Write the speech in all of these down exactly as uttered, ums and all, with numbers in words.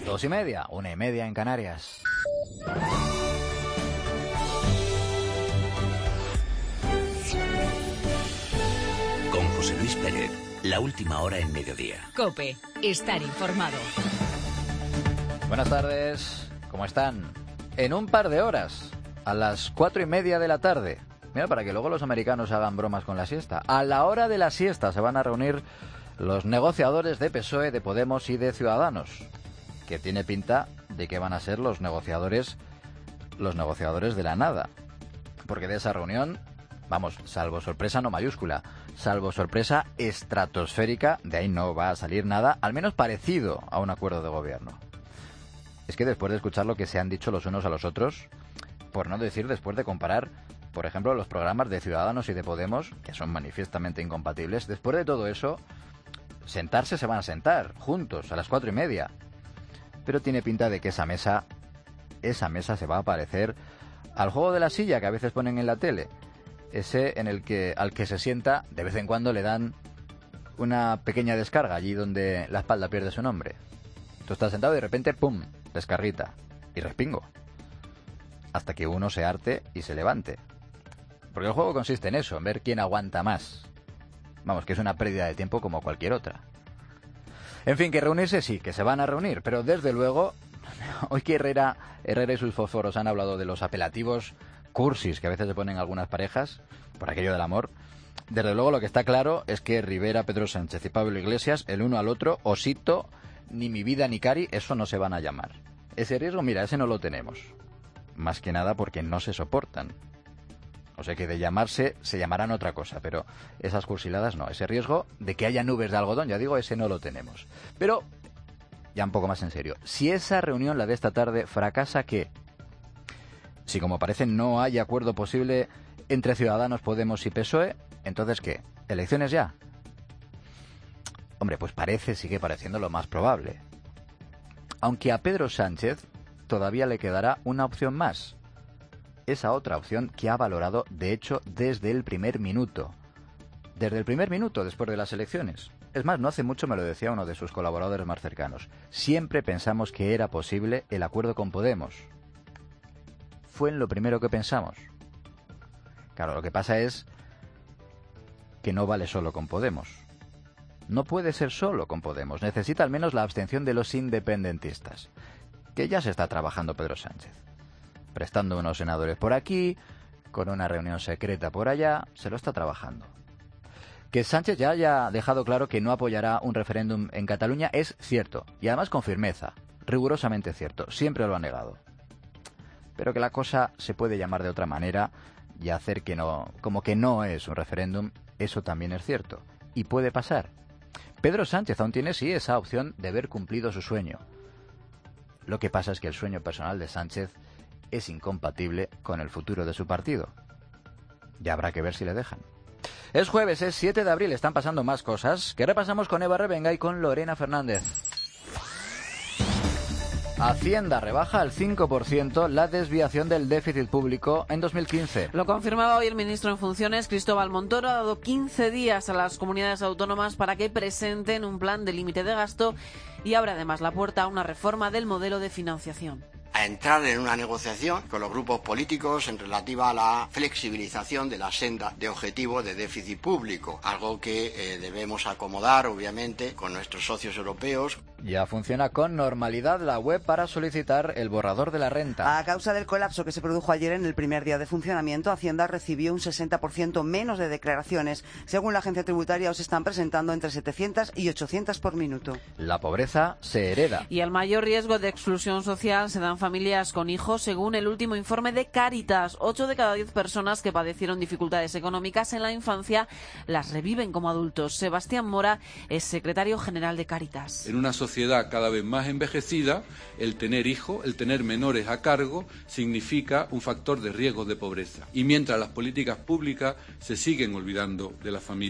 Dos y media, una y media en Canarias. Con José Luis Pérez, la última hora en mediodía. COPE, estar informado. Buenas tardes, ¿cómo están? En un par de horas, a las cuatro y media de la tarde, mira, para que luego los americanos hagan bromas con la siesta, a la hora de la siesta se van a reunir los negociadores de P S O E, de Podemos y de Ciudadanos, que tiene pinta de que van a ser los negociadores, los negociadores de la nada, porque de esa reunión, vamos, salvo sorpresa no mayúscula, salvo sorpresa estratosférica, de ahí no va a salir nada, al menos parecido a un acuerdo de gobierno. Es que después de escuchar lo que se han dicho los unos a los otros, por no decir después de comparar, por ejemplo, los programas de Ciudadanos y de Podemos, que son manifiestamente incompatibles, después de todo eso, sentarse se van a sentar, juntos, a las cuatro y media. Pero tiene pinta de que esa mesa, esa mesa se va a parecer al juego de la silla que a veces ponen en la tele. Ese en el que al que se sienta, de vez en cuando le dan una pequeña descarga allí donde la espalda pierde su nombre. Tú estás sentado y de repente, ¡pum!, descarguita y respingo. Hasta que uno se harte y se levante. Porque el juego consiste en eso, en ver quién aguanta más. Vamos, que es una pérdida de tiempo como cualquier otra. En fin, que reunirse sí, que se van a reunir, pero desde luego, hoy que Herrera, Herrera y sus fósforos han hablado de los apelativos cursis que a veces se ponen algunas parejas, por aquello del amor, desde luego lo que está claro es que Rivera, Pedro Sánchez y Pablo Iglesias, el uno al otro, osito, ni mi vida ni Cari, eso no se van a llamar. Ese riesgo, mira, ese no lo tenemos. Más que nada porque no se soportan. O sea que de llamarse, se llamarán otra cosa, pero esas cursiladas no. Ese riesgo de que haya nubes de algodón, ya digo, ese no lo tenemos. Pero, ya un poco más en serio, si esa reunión, la de esta tarde, fracasa, ¿qué? Si como parece no hay acuerdo posible entre Ciudadanos, Podemos y P S O E, entonces ¿qué? ¿Elecciones ya? Hombre, pues parece, sigue pareciendo lo más probable. Aunque a Pedro Sánchez todavía le quedará una opción más. Esa otra opción que ha valorado, de hecho, desde el primer minuto. Desde el primer minuto después de las elecciones. Es más, no hace mucho me lo decía uno de sus colaboradores más cercanos. Siempre pensamos que era posible el acuerdo con Podemos. Fue en lo primero que pensamos. Claro, lo que pasa es que no vale solo con Podemos. No puede ser solo con Podemos. Necesita al menos la abstención de los independentistas. Que ya se está trabajando Pedro Sánchez. Prestando unos senadores por aquí, con una reunión secreta por allá, se lo está trabajando. Que Sánchez ya haya dejado claro que no apoyará un referéndum en Cataluña es cierto, y además con firmeza, rigurosamente cierto, siempre lo ha negado. Pero que la cosa se puede llamar de otra manera y hacer que no, como que no es un referéndum, eso también es cierto, y puede pasar. Pedro Sánchez aún tiene sí esa opción de haber cumplido su sueño. Lo que pasa es que el sueño personal de Sánchez es incompatible con el futuro de su partido. Ya habrá que ver si le dejan. Es jueves, es siete de abril, están pasando más cosas que repasamos con Eva Revenga y con Lorena Fernández. Hacienda rebaja al cinco por ciento la desviación del déficit público en dos mil quince. Lo confirmaba hoy el ministro en funciones, Cristóbal Montoro. Ha dado quince días a las comunidades autónomas para que presenten un plan de límite de gasto y abre además la puerta a una reforma del modelo de financiación. A entrar en una negociación con los grupos políticos en relativa a la flexibilización de la senda de objetivo de déficit público, algo que eh, debemos acomodar, obviamente, con nuestros socios europeos. Ya funciona con normalidad la web para solicitar el borrador de la renta. A causa del colapso que se produjo ayer en el primer día de funcionamiento, Hacienda recibió un sesenta por ciento menos de declaraciones. Según la agencia tributaria, os están presentando entre setecientas y ochocientas por minuto. La pobreza se hereda. Y el mayor riesgo de exclusión social se dan familias con hijos, según el último informe de Cáritas. Ocho de cada diez personas que padecieron dificultades económicas en la infancia las reviven como adultos. Sebastián Mora es secretario general de Cáritas. En una sociedad cada vez más envejecida, el tener hijos, el tener menores a cargo, significa un factor de riesgo de pobreza. Y mientras las políticas públicas se siguen olvidando de la familia.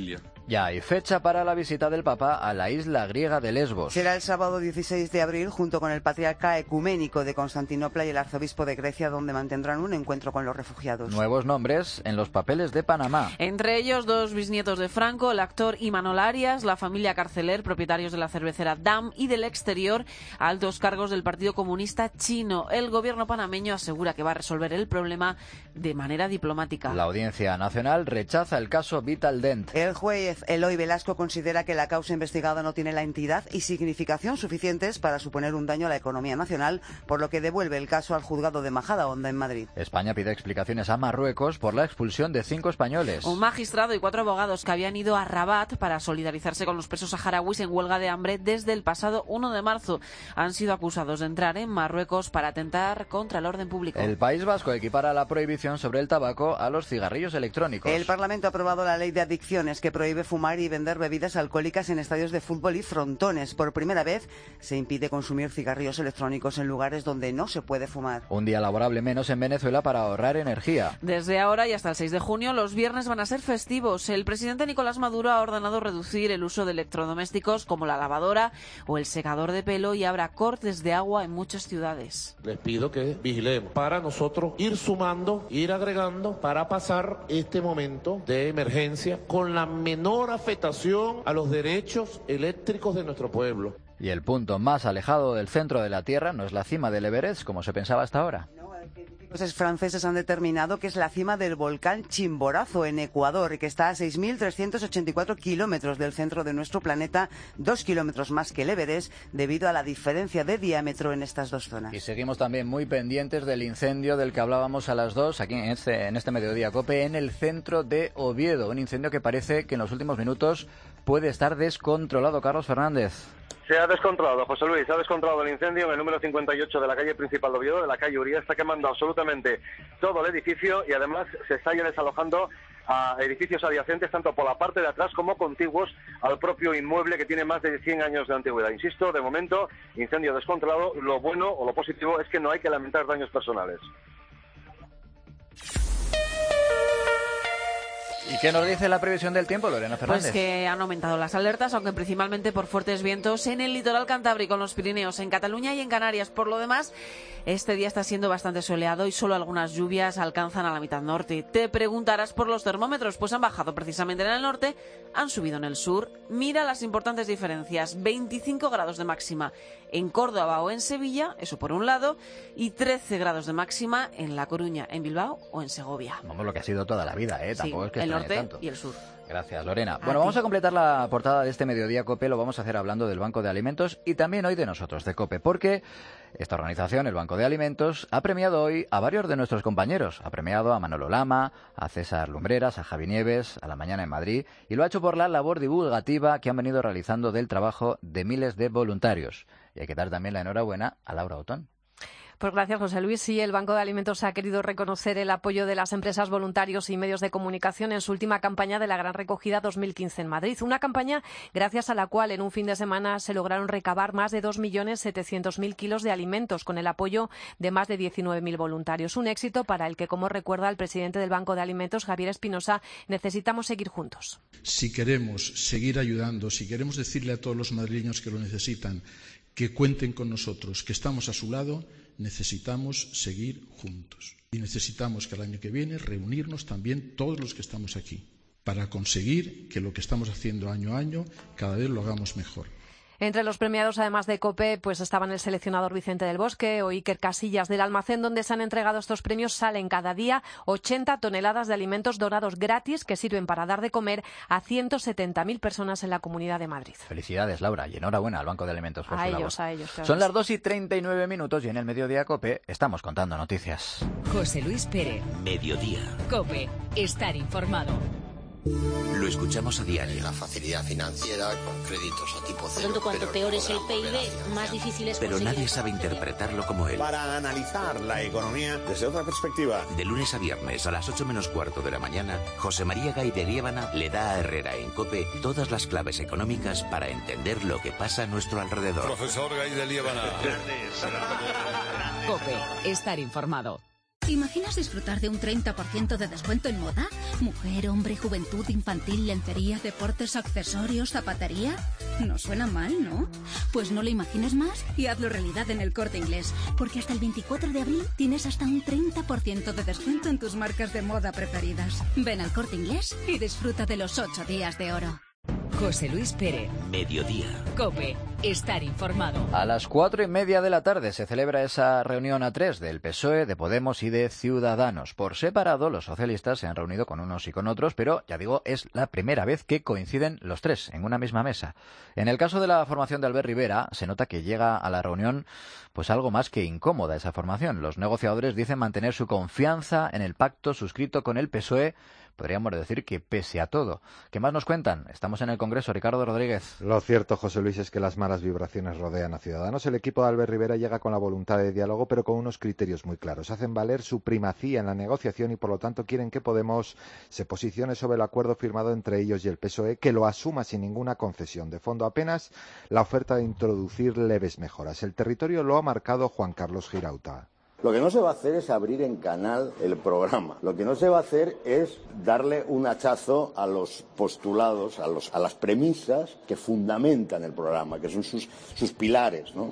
Ya hay fecha para la visita del Papa a la isla griega de Lesbos. Será el sábado dieciséis de abril, junto con el patriarca ecuménico de Constantinopla y el arzobispo de Grecia, donde mantendrán un encuentro con los refugiados. Nuevos nombres en los papeles de Panamá. Entre ellos, dos bisnietos de Franco, el actor Imanol Arias, la familia Carceler, propietarios de la cervecera Dam, y del exterior, altos cargos del Partido Comunista Chino. El gobierno panameño asegura que va a resolver el problema de manera diplomática. La Audiencia Nacional rechaza el caso Vitaldent. El juez Eloy Velasco considera que la causa investigada no tiene la entidad y significación suficientes para suponer un daño a la economía nacional, por lo que devuelve el caso al juzgado de Majadahonda en Madrid. España pide explicaciones a Marruecos por la expulsión de cinco españoles. Un magistrado y cuatro abogados que habían ido a Rabat para solidarizarse con los presos saharauis en huelga de hambre desde el pasado uno de marzo han sido acusados de entrar en Marruecos para atentar contra el orden público. El País Vasco equipara la prohibición sobre el tabaco a los cigarrillos electrónicos. El Parlamento ha aprobado la ley de adicciones que prohíbe fumar y vender bebidas alcohólicas en estadios de fútbol y frontones. Por primera vez se impide consumir cigarrillos electrónicos en lugares donde no se puede fumar. Un día laborable menos en Venezuela para ahorrar energía. Desde ahora y hasta el seis de junio, los viernes van a ser festivos. El presidente Nicolás Maduro ha ordenado reducir el uso de electrodomésticos como la lavadora o el secador de pelo y habrá cortes de agua en muchas ciudades. Les pido que vigilemos para nosotros ir sumando, ir agregando para pasar este momento de emergencia con la menor afectación a los derechos eléctricos de nuestro pueblo. Y el punto más alejado del centro de la Tierra no es la cima del Everest, como se pensaba hasta ahora. Los franceses han determinado que es la cima del volcán Chimborazo en Ecuador, que está a seis mil trescientos ochenta y cuatro kilómetros del centro de nuestro planeta, dos kilómetros más que el Everest, debido a la diferencia de diámetro en estas dos zonas. Y seguimos también muy pendientes del incendio del que hablábamos a las dos, aquí en este, en este Mediodía COPE, en el centro de Oviedo. Un incendio que parece que en los últimos minutos puede estar descontrolado. Carlos Fernández. Se ha descontrolado, José Luis, se ha descontrolado el incendio en el número cincuenta y ocho de la calle principal de Oviedo, de la calle Uría. Está quemando absolutamente todo el edificio y además se está ya desalojando a edificios adyacentes, tanto por la parte de atrás como contiguos al propio inmueble, que tiene más de cien años de antigüedad. Insisto, de momento, incendio descontrolado. Lo bueno o lo positivo es que no hay que lamentar daños personales. ¿Y qué nos dice la previsión del tiempo, Lorena Fernández? Pues que han aumentado las alertas, aunque principalmente por fuertes vientos en el litoral cantábrico, en los Pirineos, en Cataluña y en Canarias. Por lo demás, este día está siendo bastante soleado y solo algunas lluvias alcanzan a la mitad norte. Te preguntarás por los termómetros, pues han bajado precisamente en el norte, han subido en el sur. Mira las importantes diferencias: veinticinco grados de máxima en Córdoba o en Sevilla, eso por un lado, y trece grados de máxima en La Coruña, en Bilbao o en Segovia. Vamos, lo que ha sido toda la vida, ¿eh? Tampoco Sí, es que el norte tanto. y el sur. Gracias, Lorena. A Bueno, ti. vamos a completar la portada de este Mediodía COPE. Lo vamos a hacer hablando del Banco de Alimentos y también hoy de nosotros, de COPE, porque esta organización, el Banco de Alimentos, ha premiado hoy a varios de nuestros compañeros. Ha premiado a Manolo Lama, a César Lumbreras, a Javi Nieves, a La Mañana en Madrid, y lo ha hecho por la labor divulgativa que han venido realizando del trabajo de miles de voluntarios. Y hay que dar también la enhorabuena a Laura Otón. Pues gracias, José Luis. Sí, el Banco de Alimentos ha querido reconocer el apoyo de las empresas, voluntarios y medios de comunicación en su última campaña de la Gran Recogida dos mil quince en Madrid. Una campaña gracias a la cual en un fin de semana se lograron recabar más de dos millones setecientos mil kilos de alimentos con el apoyo de más de diecinueve mil voluntarios. Un éxito para el que, como recuerda el presidente del Banco de Alimentos, Javier Espinosa, necesitamos seguir juntos. Si queremos seguir ayudando, si queremos decirle a todos los madrileños que lo necesitan que cuenten con nosotros, que estamos a su lado, necesitamos seguir juntos. Y necesitamos que el año que viene reunirnos también todos los que estamos aquí para conseguir que lo que estamos haciendo año a año cada vez lo hagamos mejor. Entre los premiados, además de COPE, pues estaban el seleccionador Vicente del Bosque o Iker Casillas. Del almacén donde se han entregado estos premios salen cada día ochenta toneladas de alimentos donados gratis que sirven para dar de comer a ciento setenta mil personas en la Comunidad de Madrid. Felicidades, Laura, y enhorabuena al Banco de Alimentos por A su ellos, labor. a ellos. Claro. Son las dos y treinta y nueve minutos y en el Mediodía COPE estamos contando noticias. José Luis Pérez. Mediodía. COPE. Estar informado. Lo escuchamos a diario. La facilidad financiera con créditos a tipo cero. Por tanto, cuanto peor es el P I B, más difícil es Pero conseguir. nadie sabe interpretarlo como él. Para analizar la economía desde otra perspectiva. De lunes a viernes a las ocho menos cuarto de la mañana, José María Gay de Liébana le da a Herrera en COPE todas las claves económicas para entender lo que pasa a nuestro alrededor. Profesor Gay de Liébana. COPE. Estar informado. ¿Imaginas disfrutar de un treinta por ciento de descuento en moda? Mujer, hombre, juventud, infantil, lencería, deportes, accesorios, zapatería. No suena mal, ¿no? Pues no lo imagines más y hazlo realidad en El Corte Inglés. Porque hasta el veinticuatro de abril tienes hasta un treinta por ciento de descuento en tus marcas de moda preferidas. Ven al Corte Inglés y disfruta de los ocho días de oro. José Luis Pérez. Mediodía. COPE. Estar informado. A las cuatro y media de la tarde se celebra esa reunión a tres del P S O E, de Podemos y de Ciudadanos. Por separado, los socialistas se han reunido con unos y con otros, pero, ya digo, es la primera vez que coinciden los tres en una misma mesa. En el caso de la formación de Albert Rivera, se nota que llega a la reunión pues algo más que incómoda esa formación. Los negociadores dicen mantener su confianza en el pacto suscrito con el P S O E, podríamos decir que pese a todo. ¿Qué más nos cuentan? Estamos en el Congreso. Ricardo Rodríguez. Lo cierto, José Luis, es que las malas vibraciones rodean a Ciudadanos. El equipo de Albert Rivera llega con la voluntad de diálogo, pero con unos criterios muy claros. Hacen valer su primacía en la negociación y, por lo tanto, quieren que Podemos se posicione sobre el acuerdo firmado entre ellos y el P S O E, que lo asuma sin ninguna concesión. De fondo, apenas la oferta de introducir leves mejoras. El territorio lo ha marcado Juan Carlos Girauta. Lo que no se va a hacer es abrir en canal el programa. Lo que no se va a hacer es darle un hachazo a los postulados, a, los, a las premisas que fundamentan el programa, que son sus, sus pilares, ¿no?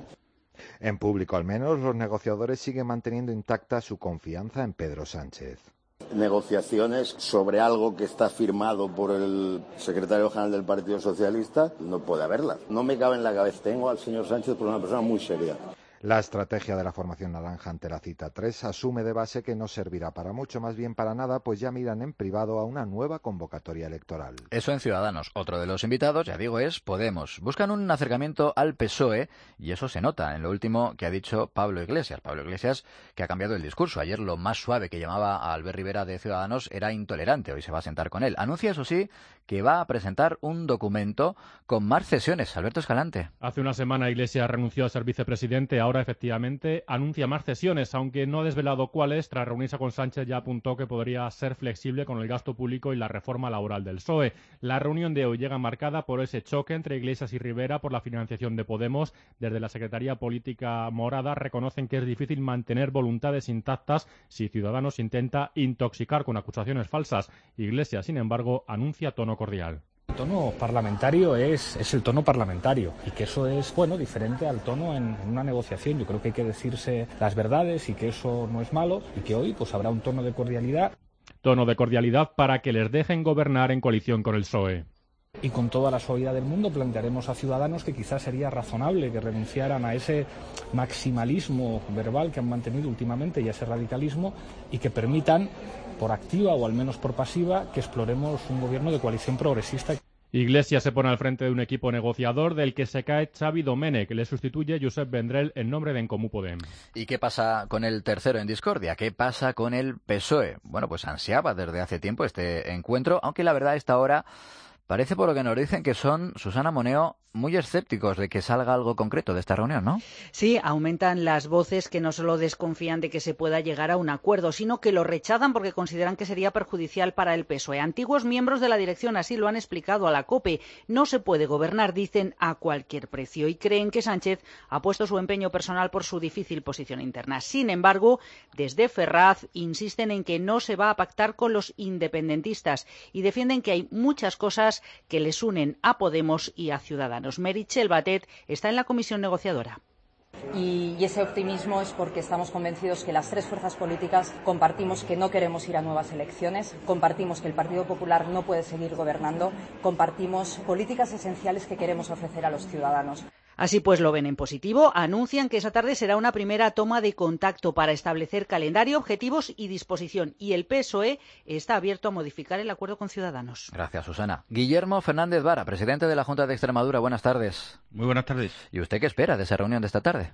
En público, al menos, los negociadores siguen manteniendo intacta su confianza en Pedro Sánchez. Negociaciones sobre algo que está firmado por el secretario general del Partido Socialista, no puede haberlas. No me cabe en la cabeza. Tengo al señor Sánchez por una persona muy seria. La estrategia de la formación naranja ante la cita tres asume de base que no servirá para mucho, más bien para nada, pues ya miran en privado a una nueva convocatoria electoral. Eso en Ciudadanos. Otro de los invitados, ya digo, es Podemos. Buscan un acercamiento al P S O E y eso se nota en lo último que ha dicho Pablo Iglesias. Pablo Iglesias, que ha cambiado el discurso. Ayer lo más suave que llamaba a Albert Rivera de Ciudadanos era intolerante. Hoy se va a sentar con él. Anuncia, eso sí, que va a presentar un documento con más cesiones. Alberto Escalante. Hace una semana Iglesias renunció a ser vicepresidente. Ahora efectivamente anuncia más cesiones, aunque no ha desvelado cuáles. Tras reunirse con Sánchez ya apuntó que podría ser flexible con el gasto público y la reforma laboral del P S O E. La reunión de hoy llega marcada por ese choque entre Iglesias y Rivera por la financiación de Podemos. Desde la Secretaría Política Morada reconocen que es difícil mantener voluntades intactas si Ciudadanos intenta intoxicar con acusaciones falsas. Iglesias, sin embargo, anuncia tono cordial. El tono parlamentario es, es el tono parlamentario y que eso es, bueno, diferente al tono en, en una negociación. Yo creo que hay que decirse las verdades y que eso no es malo y que hoy pues habrá un tono de cordialidad. Tono de cordialidad para que les dejen gobernar en coalición con el P S O E. Y con toda la suavidad del mundo plantearemos a Ciudadanos que quizás sería razonable que renunciaran a ese maximalismo verbal que han mantenido últimamente y a ese radicalismo y que permitan, por activa o al menos por pasiva, que exploremos un gobierno de coalición progresista. Iglesias se pone al frente de un equipo negociador del que se cae Xavi Domènech, que le sustituye Josep Vendrell en nombre de En Comú Podem. ¿Y qué pasa con el tercero en discordia? ¿Qué pasa con el P S O E? Bueno, pues ansiaba desde hace tiempo este encuentro, aunque la verdad a esta hora parece, por lo que nos dicen, que son, Susana Moneo, muy escépticos de que salga algo concreto de esta reunión, ¿no? Sí, aumentan las voces que no solo desconfían de que se pueda llegar a un acuerdo, sino que lo rechazan porque consideran que sería perjudicial para el P S O E. Antiguos miembros de la dirección así lo han explicado a la COPE. No se puede gobernar, dicen, a cualquier precio y creen que Sánchez ha puesto su empeño personal por su difícil posición interna. Sin embargo, desde Ferraz insisten en que no se va a pactar con los independentistas y defienden que hay muchas cosas que les unen a Podemos y a Ciudadanos. Meritxell Batet está en la comisión negociadora. Y ese optimismo es porque estamos convencidos que las tres fuerzas políticas compartimos que no queremos ir a nuevas elecciones, compartimos que el Partido Popular no puede seguir gobernando, compartimos políticas esenciales que queremos ofrecer a los ciudadanos. Así pues lo ven en positivo, anuncian que esa tarde será una primera toma de contacto para establecer calendario, objetivos y disposición. Y el P S O E está abierto a modificar el acuerdo con Ciudadanos. Gracias, Susana. Guillermo Fernández Vara, presidente de la Junta de Extremadura. Buenas tardes. Muy buenas tardes. ¿Y usted qué espera de esa reunión de esta tarde?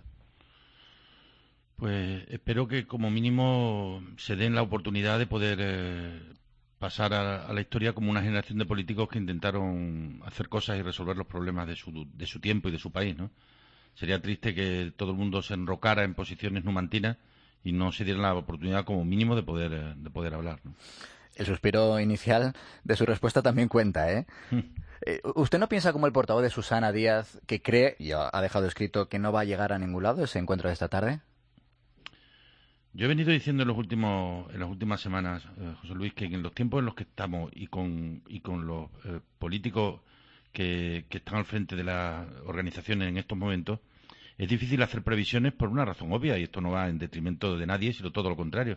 Pues espero que como mínimo se den la oportunidad de poder eh, pasar a, a la historia como una generación de políticos que intentaron hacer cosas y resolver los problemas de su, de su tiempo y de su país, ¿no? Sería triste que todo el mundo se enrocara en posiciones numantinas y no se diera la oportunidad como mínimo de poder, de poder hablar, ¿no? El suspiro inicial de su respuesta también cuenta, ¿eh? eh ¿Usted no piensa como el portavoz de Susana Díaz, que cree, y ha dejado escrito, que no va a llegar a ningún lado ese encuentro de esta tarde? Yo he venido diciendo en los últimos, en las últimas semanas, eh, José Luis, que en los tiempos en los que estamos y con, y con los eh, políticos que, que están al frente de las organizaciones en estos momentos, es difícil hacer previsiones por una razón obvia, y esto no va en detrimento de nadie, sino todo lo contrario.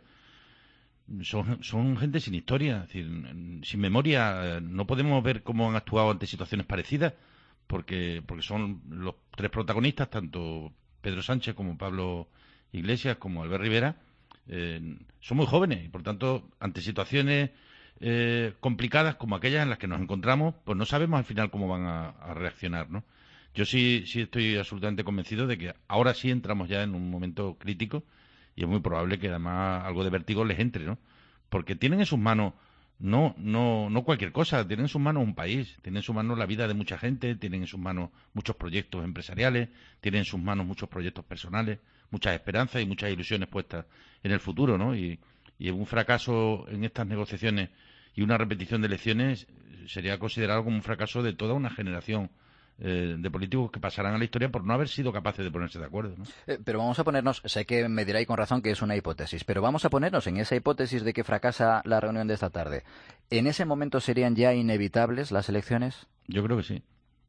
Son, son gente sin historia, es decir, sin memoria. No podemos ver cómo han actuado ante situaciones parecidas, porque, porque son los tres protagonistas, tanto Pedro Sánchez como Pablo Iglesias como Albert Rivera, eh, son muy jóvenes y, por tanto, ante situaciones eh, complicadas como aquellas en las que nos encontramos, pues no sabemos al final cómo van a, a reaccionar, ¿no? Yo sí, sí estoy absolutamente convencido de que ahora sí entramos ya en un momento crítico y es muy probable que además algo de vértigo les entre, ¿no? Porque tienen en sus manos no, no, no cualquier cosa, tienen en sus manos un país, tienen en sus manos la vida de mucha gente, tienen en sus manos muchos proyectos empresariales, tienen en sus manos muchos proyectos personales, muchas esperanzas y muchas ilusiones puestas en el futuro, ¿no? Y, y un fracaso en estas negociaciones y una repetición de elecciones sería considerado como un fracaso de toda una generación Eh, de políticos que pasarán a la historia por no haber sido capaces de ponerse de acuerdo, ¿no? Eh, pero vamos a ponernos, sé que me diráis con razón que es una hipótesis, pero vamos a ponernos en esa hipótesis de que fracasa la reunión de esta tarde. ¿En ese momento serían ya inevitables las elecciones? Yo creo que sí.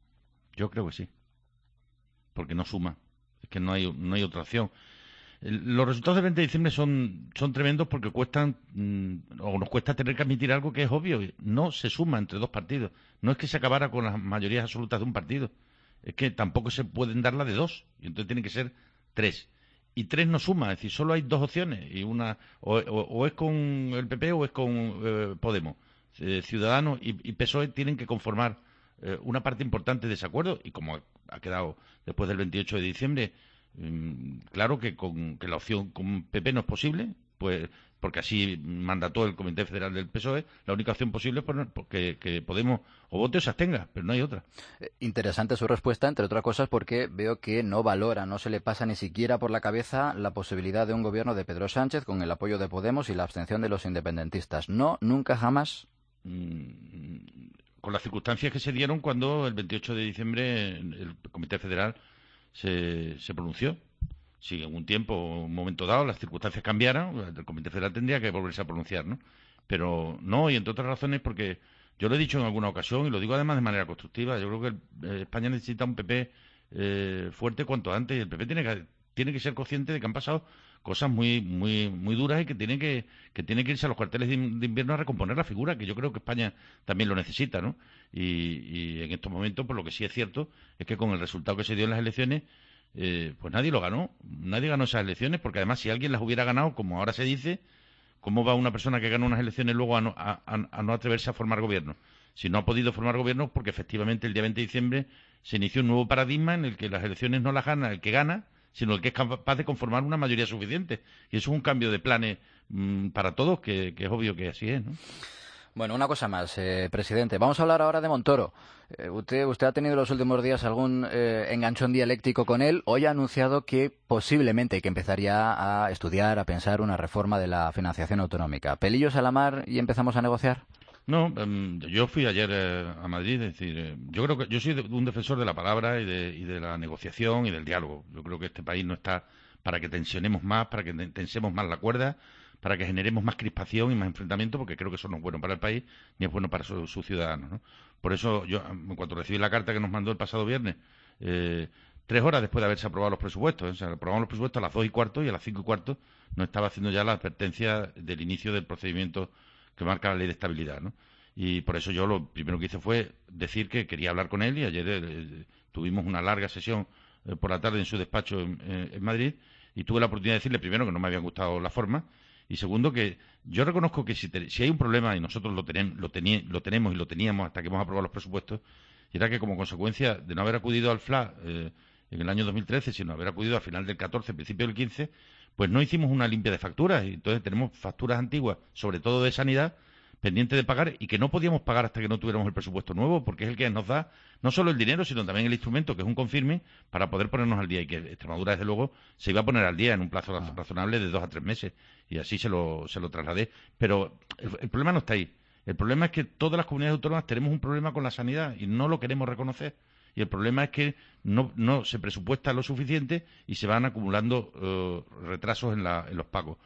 Yo creo que sí. Porque no suma. Es que no hay, no hay otra opción. El, los resultados del veinte de diciembre son, son tremendos porque cuestan, mmm, o nos cuesta tener que admitir algo que es obvio. No se suma entre dos partidos. No es que se acabara con las mayorías absolutas de un partido. Es que tampoco se pueden dar la de dos. Y entonces tienen que ser tres. Y tres no suma. Es decir, solo hay dos opciones. Y una o, o, o es con el P P o es con eh, Podemos. Eh, Ciudadanos y, y P S O E tienen que conformar eh, una parte importante de ese acuerdo. Y como ha quedado después del veintiocho de diciembre... Claro que con que la opción con P P no es posible, pues porque así mandató el Comité Federal del P S O E. La única opción posible es poner, que, que Podemos o vote o se abstenga, pero no hay otra. Interesante su respuesta, entre otras cosas, porque veo que no valora, no se le pasa ni siquiera por la cabeza la posibilidad de un gobierno de Pedro Sánchez con el apoyo de Podemos y la abstención de los independentistas. No, nunca, jamás. Mm, con las circunstancias que se dieron cuando el veintiocho de diciembre el Comité Federal Se, se pronunció. Si en un tiempo, un momento dado, las circunstancias cambiaran, el Comité Federal tendría que volverse a pronunciar, ¿no? Pero no, y entre otras razones porque yo lo he dicho en alguna ocasión y lo digo además de manera constructiva. Yo creo que el, eh, España necesita un P P eh, fuerte cuanto antes, y el P P tiene que, tiene que ser consciente de que han pasado cosas muy muy muy duras y que tiene que, que tiene que irse a los cuarteles de, de invierno a recomponer la figura, que yo creo que España también lo necesita, ¿no? Y, y en estos momentos, por lo que sí es cierto, es que con el resultado que se dio en las elecciones, eh, pues nadie lo ganó, nadie ganó esas elecciones, porque además si alguien las hubiera ganado, como ahora se dice, ¿cómo va una persona que gana unas elecciones luego a no, a, a, a no atreverse a formar gobierno? Si no ha podido formar gobierno, porque efectivamente el día veinte de diciembre se inició un nuevo paradigma en el que las elecciones no las gana el que gana, sino el que es capaz de conformar una mayoría suficiente. Y eso es un cambio de planes mmm, para todos, que, que es obvio que así es, ¿no? Bueno, una cosa más, eh, presidente. Vamos a hablar ahora de Montoro. Eh, usted, usted ha tenido en los últimos días algún eh, enganchón dialéctico con él. Hoy ha anunciado que posiblemente hay que empezar ya a estudiar, a pensar una reforma de la financiación autonómica. ¿Pelillos a la mar y empezamos a negociar? No, um, yo fui ayer eh, a Madrid, es decir, eh, yo creo que yo soy de, un defensor de la palabra y de, y de la negociación y del diálogo. Yo creo que este país no está para que tensionemos más, para que tensemos más la cuerda, para que generemos más crispación y más enfrentamiento, porque creo que eso no es bueno para el país ni es bueno para sus su ciudadanos, ¿no? Por eso yo, en cuanto recibí la carta que nos mandó el pasado viernes, eh, tres horas después de haberse aprobado los presupuestos, ¿eh? O sea, aprobamos los presupuestos a las dos y cuarto y a las cinco y cuarto nos estaba haciendo ya la advertencia del inicio del procedimiento que marca la ley de estabilidad, ¿no? Y por eso yo lo primero que hice fue decir que quería hablar con él y ayer eh, tuvimos una larga sesión eh, por la tarde en su despacho en, eh, en Madrid y tuve la oportunidad de decirle primero que no me habían gustado la forma y segundo que yo reconozco que si, te, si hay un problema y nosotros lo, tenem, lo, teni, lo tenemos y lo teníamos hasta que hemos aprobado los presupuestos, era que como consecuencia de no haber acudido al F L A eh, en el año dos mil trece, sino haber acudido a final del catorce, principio del quince, pues no hicimos una limpia de facturas y entonces tenemos facturas antiguas, sobre todo de sanidad, pendiente de pagar y que no podíamos pagar hasta que no tuviéramos el presupuesto nuevo, porque es el que nos da no solo el dinero, sino también el instrumento, que es un confirme, para poder ponernos al día. Y que Extremadura, desde luego, se iba a poner al día en un plazo ah. razonable de dos a tres meses. Y así se lo, se lo trasladé. Pero el, el problema no está ahí. El problema es que todas las comunidades autónomas tenemos un problema con la sanidad y no lo queremos reconocer. Y el problema es que no, no se presupuesta lo suficiente y se van acumulando uh, retrasos en, la, en los pagos.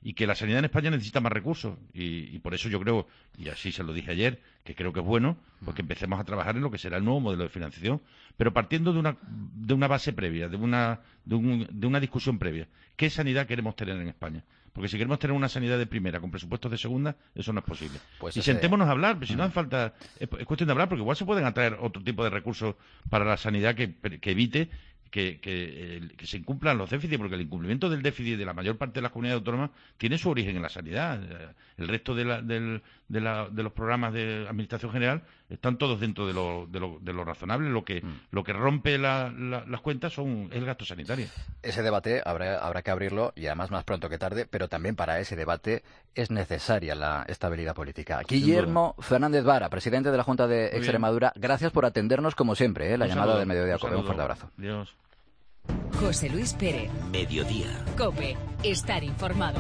y que la sanidad en España necesita más recursos. Y, y por eso yo creo, y así se lo dije ayer, que creo que es bueno, porque empecemos a trabajar en lo que será el nuevo modelo de financiación, pero partiendo de una, de una base previa, de una, de, un, de una discusión previa. ¿Qué sanidad queremos tener en España? Porque si queremos tener una sanidad de primera con presupuestos de segunda, eso no es posible. Pues y ese... sentémonos a hablar, pero si no hace falta, es, es cuestión de hablar, porque igual se pueden atraer otro tipo de recursos para la sanidad que, que evite que, que, eh, que se incumplan los déficits, porque el incumplimiento del déficit de la mayor parte de las comunidades autónomas tiene su origen en la sanidad. El resto de, la, del, de, la, de los programas de administración general están todos dentro de lo, de lo, de lo razonable. Lo que, mm. lo que rompe la, la, las cuentas son el gasto sanitario. Ese debate habrá, habrá que abrirlo, y además más pronto que tarde, pero también para ese debate es necesaria la estabilidad política. Guillermo Fernández Vara, presidente de la Junta de Muy Extremadura, bien. Gracias por atendernos como siempre, ¿eh? la un llamada saludo, del Mediodía COPE. Un fuerte abrazo. Dios. José Luis Pérez. Mediodía. COPE. Estar informado.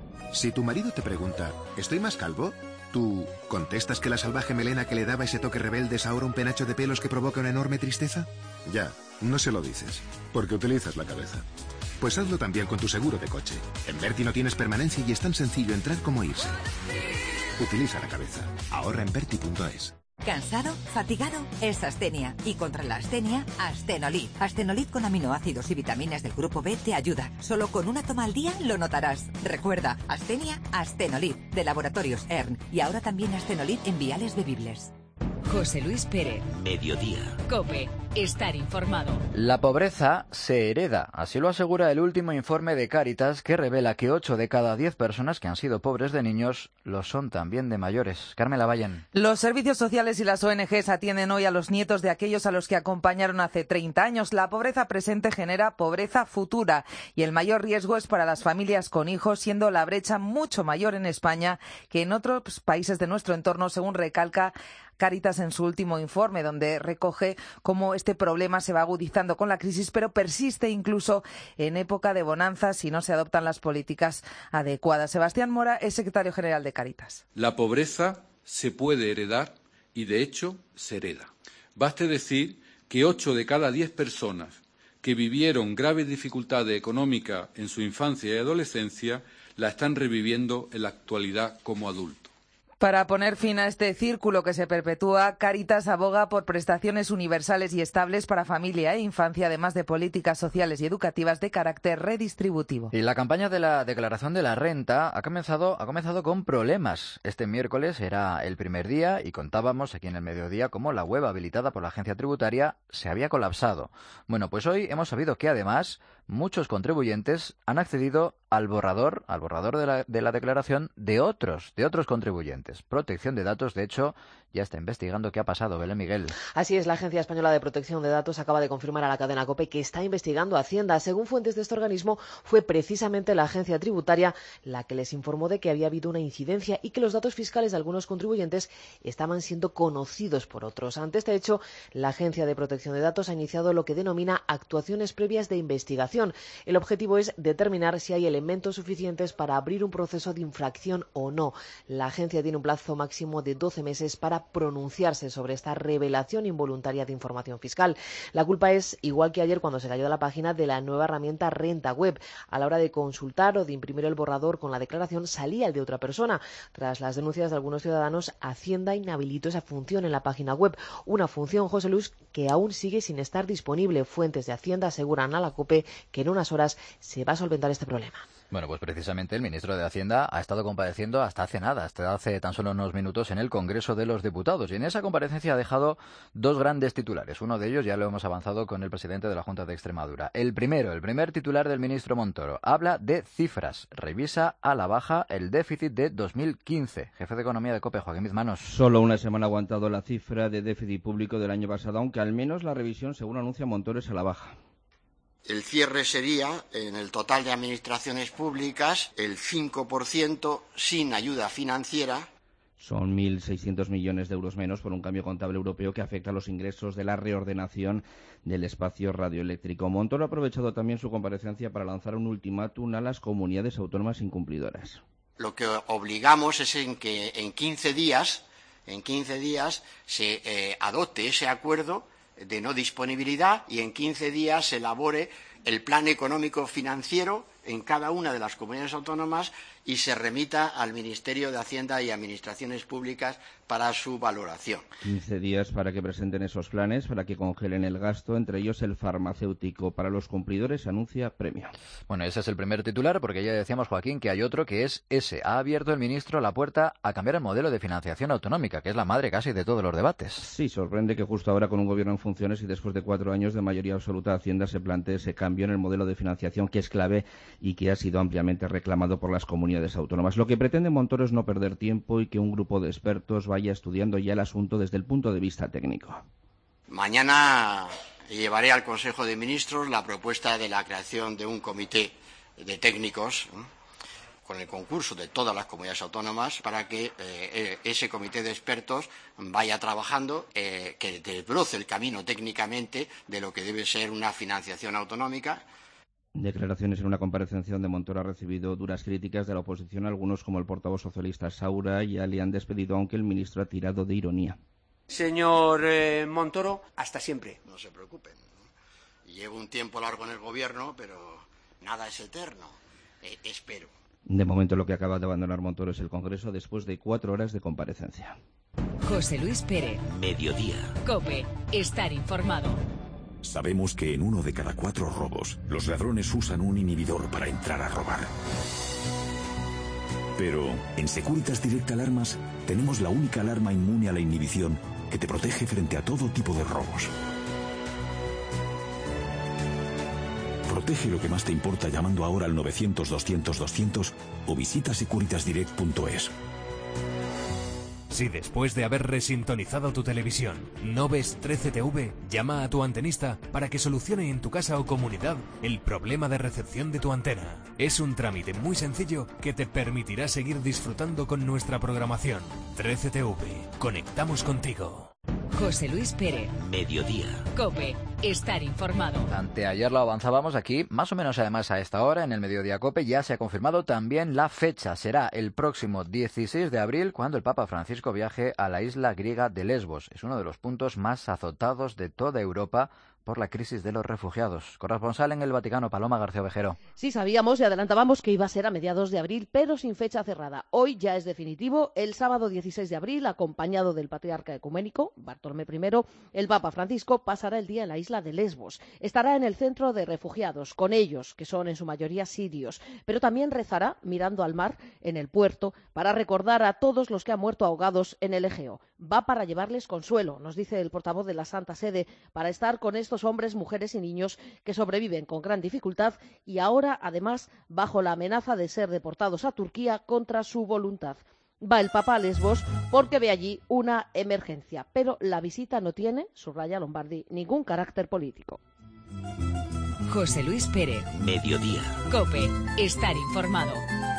Si tu marido te pregunta, ¿estoy más calvo?, ¿tú contestas que la salvaje melena que le daba ese toque rebelde es ahora un penacho de pelos que provoca una enorme tristeza? Ya, no se lo dices, porque utilizas la cabeza. Pues hazlo también con tu seguro de coche. En Berti no tienes permanencia y es tan sencillo entrar como irse. Utiliza la cabeza. Ahorra en Berti punto es. ¿Cansado? ¿Fatigado? Es astenia. Y contra la astenia, Astenolid. Astenolid con aminoácidos y vitaminas del grupo B te ayuda. Solo con una toma al día lo notarás. Recuerda, astenia, Astenolid, de Laboratorios E R N. Y ahora también Astenolid en viales bebibles. José Luis Pérez. Mediodía. COPE. Estar informado. La pobreza se hereda. Así lo asegura el último informe de Cáritas, que revela que ocho de cada diez personas que han sido pobres de niños lo son también de mayores. Carmen Lavallen. Los servicios sociales y las O N Ges atienden hoy a los nietos de aquellos a los que acompañaron hace treinta años. La pobreza presente genera pobreza futura y el mayor riesgo es para las familias con hijos, siendo la brecha mucho mayor en España que en otros países de nuestro entorno, según recalca Cáritas en su último informe, donde recoge cómo este problema se va agudizando con la crisis, pero persiste incluso en época de bonanza si no se adoptan las políticas adecuadas. Sebastián Mora es secretario general de Cáritas. La pobreza se puede heredar y, de hecho, se hereda. Baste decir que ocho de cada diez personas que vivieron graves dificultades económicas en su infancia y adolescencia la están reviviendo en la actualidad como adultos. Para poner fin a este círculo que se perpetúa, Cáritas aboga por prestaciones universales y estables para familia e infancia, además de políticas sociales y educativas de carácter redistributivo. Y la campaña de la declaración de la renta ha comenzado, ha comenzado con problemas. Este miércoles era el primer día y contábamos aquí en el Mediodía cómo la web habilitada por la agencia tributaria se había colapsado. Bueno, pues hoy hemos sabido que además muchos contribuyentes han accedido al borrador, al borrador de la, de la declaración de otros, de otros contribuyentes. Protección de Datos, de hecho, ya está investigando qué ha pasado. Belén Miguel. Así es, la Agencia Española de Protección de Datos acaba de confirmar a la cadena COPE que está investigando a Hacienda. Según fuentes de este organismo, fue precisamente la agencia tributaria la que les informó de que había habido una incidencia y que los datos fiscales de algunos contribuyentes estaban siendo conocidos por otros. Ante este hecho, la Agencia de Protección de Datos ha iniciado lo que denomina actuaciones previas de investigación. El objetivo es determinar si hay elementos suficientes para abrir un proceso de infracción o no. La agencia tiene un plazo máximo de doce meses para pronunciarse sobre esta revelación involuntaria de información fiscal. La culpa es, igual que ayer cuando se cayó de la página, de la nueva herramienta Renta Web. A la hora de consultar o de imprimir el borrador con la declaración, salía el de otra persona. Tras las denuncias de algunos ciudadanos, Hacienda inhabilitó esa función en la página web. Una función, José Luis, que aún sigue sin estar disponible. Fuentes de Hacienda aseguran a la COPE que en unas horas se va a solventar este problema. Bueno, pues precisamente el ministro de Hacienda ha estado compareciendo hasta hace nada, hasta hace tan solo unos minutos en el Congreso de los Diputados. Y en esa comparecencia ha dejado dos grandes titulares. Uno de ellos ya lo hemos avanzado con el presidente de la Junta de Extremadura. El primero, el primer titular del ministro Montoro, habla de cifras. Revisa a la baja el déficit de dos mil quince. Jefe de Economía de COPE, Joaquín Bizmanos. Solo una semana ha aguantado la cifra de déficit público del año pasado, aunque al menos la revisión, según anuncia Montoro, es a la baja. El cierre sería, en el total de administraciones públicas, el cinco por ciento sin ayuda financiera. Son mil seiscientos millones de euros menos por un cambio contable europeo que afecta a los ingresos de la reordenación del espacio radioeléctrico. Montoro ha aprovechado también su comparecencia para lanzar un ultimátum a las comunidades autónomas incumplidoras. Lo que obligamos es en que en quince días, en quince días se eh, adopte ese acuerdo de no disponibilidad y en quince días se elabore el plan económico financiero en cada una de las comunidades autónomas y se remita al Ministerio de Hacienda y Administraciones Públicas para su valoración. quince días para que presenten esos planes, para que congelen el gasto, entre ellos el farmacéutico. Para los cumplidores se anuncia premio. Bueno, ese es el primer titular, porque ya decíamos, Joaquín, que hay otro que es ese. Ha abierto el ministro la puerta a cambiar el modelo de financiación autonómica, que es la madre casi de todos los debates. Sí, sorprende que justo ahora, con un gobierno en funciones y después de cuatro años de mayoría absoluta de Hacienda, se plantee ese cambio en el modelo de financiación, que es clave y que ha sido ampliamente reclamado por las comunidades autónomas. Lo que pretende Montoro es no perder tiempo y que un grupo de expertos vaya estudiando ya el asunto desde el punto de vista técnico. Mañana llevaré al Consejo de Ministros la propuesta de la creación de un comité de técnicos, ¿eh?, con el concurso de todas las comunidades autónomas, para que eh, ese comité de expertos vaya trabajando, eh, que desbroce el camino técnicamente de lo que debe ser una financiación autonómica. Declaraciones en una comparecencia donde Montoro ha recibido duras críticas de la oposición. Algunos, como el portavoz socialista Saura, ya le han despedido, aunque el ministro ha tirado de ironía. Señor eh, Montoro, hasta siempre. No se preocupen. Llevo un tiempo largo en el gobierno, pero nada es eterno. Eh, espero. De momento, lo que acaba de abandonar Montoro es el Congreso después de cuatro horas de comparecencia. José Luis Pérez. Mediodía. COPE. Estar informado. Sabemos que en uno de cada cuatro robos, los ladrones usan un inhibidor para entrar a robar. Pero en Securitas Direct Alarmas tenemos la única alarma inmune a la inhibición que te protege frente a todo tipo de robos. Protege lo que más te importa llamando ahora al novecientos doscientos doscientos o visita securitas direct punto es. Si después de haber resintonizado tu televisión no ves trece T V, llama a tu antenista para que solucione en tu casa o comunidad el problema de recepción de tu antena. Es un trámite muy sencillo que te permitirá seguir disfrutando con nuestra programación. trece T V, conectamos contigo. José Luis Pérez. Mediodía. COPE. Estar informado. Anteayer lo avanzábamos aquí, más o menos además a esta hora, en el Mediodía COPE, ya se ha confirmado también la fecha. Será el próximo dieciséis de abril cuando el Papa Francisco viaje a la isla griega de Lesbos. Es uno de los puntos más azotados de toda Europa por la crisis de los refugiados. Corresponsal en el Vaticano, Paloma García Ovejero. Sí, sabíamos y adelantábamos que iba a ser a mediados de abril, pero sin fecha cerrada. Hoy ya es definitivo. El sábado dieciséis de abril, acompañado del patriarca ecuménico, Bartolomé primero, el Papa Francisco pasará el día en la isla de Lesbos. Estará en el centro de refugiados, con ellos, que son en su mayoría sirios, pero también rezará mirando al mar en el puerto para recordar a todos los que han muerto ahogados en el Egeo. Va para llevarles consuelo, nos dice el portavoz de la Santa Sede, para estar con estos hombres, mujeres y niños que sobreviven con gran dificultad y ahora, además, bajo la amenaza de ser deportados a Turquía contra su voluntad. Va el Papa a Lesbos porque ve allí una emergencia, pero la visita no tiene, subraya Lombardi, ningún carácter político. José Luis Pérez. Mediodía. COPE. Estar informado.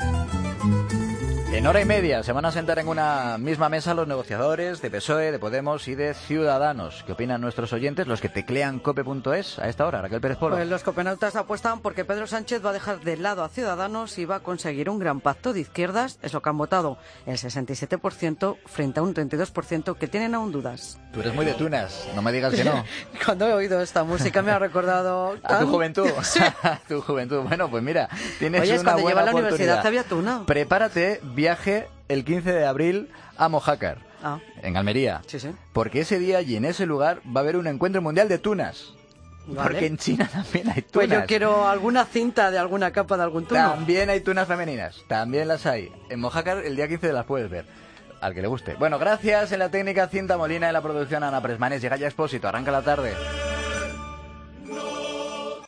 En hora y media se van a sentar en una misma mesa los negociadores de P S O E, de Podemos y de Ciudadanos. ¿Qué opinan nuestros oyentes, los que teclean cope punto es a esta hora? Raquel Pérez Polo. Pues los copenautas apuestan porque Pedro Sánchez va a dejar de lado a Ciudadanos y va a conseguir un gran pacto de izquierdas. Es lo que han votado el sesenta y siete por ciento frente a un treinta y dos por ciento que tienen aún dudas. Tú eres muy de tunas, no me digas que no. Cuando he oído esta música me ha recordado... ¿A tu juventud? Sí. A tu juventud. Bueno, pues mira, tienes Oye, una buena oportunidad. Oye, cuando lleva a la universidad había tuna. Prepárate, viaje el quince de abril a Mojácar, ah. en Almería. Sí, sí. Porque ese día y en ese lugar va a haber un encuentro mundial de tunas. Vale. Porque en China también hay tunas. Pues yo quiero alguna cinta de alguna capa de algún tuno. También hay tunas femeninas, también las hay. En Mojácar el día quince las puedes ver, al que le guste. Bueno, gracias en la técnica Cinta Molina, en la producción Ana Presmanes. Llega ya Expósito, arranca la tarde.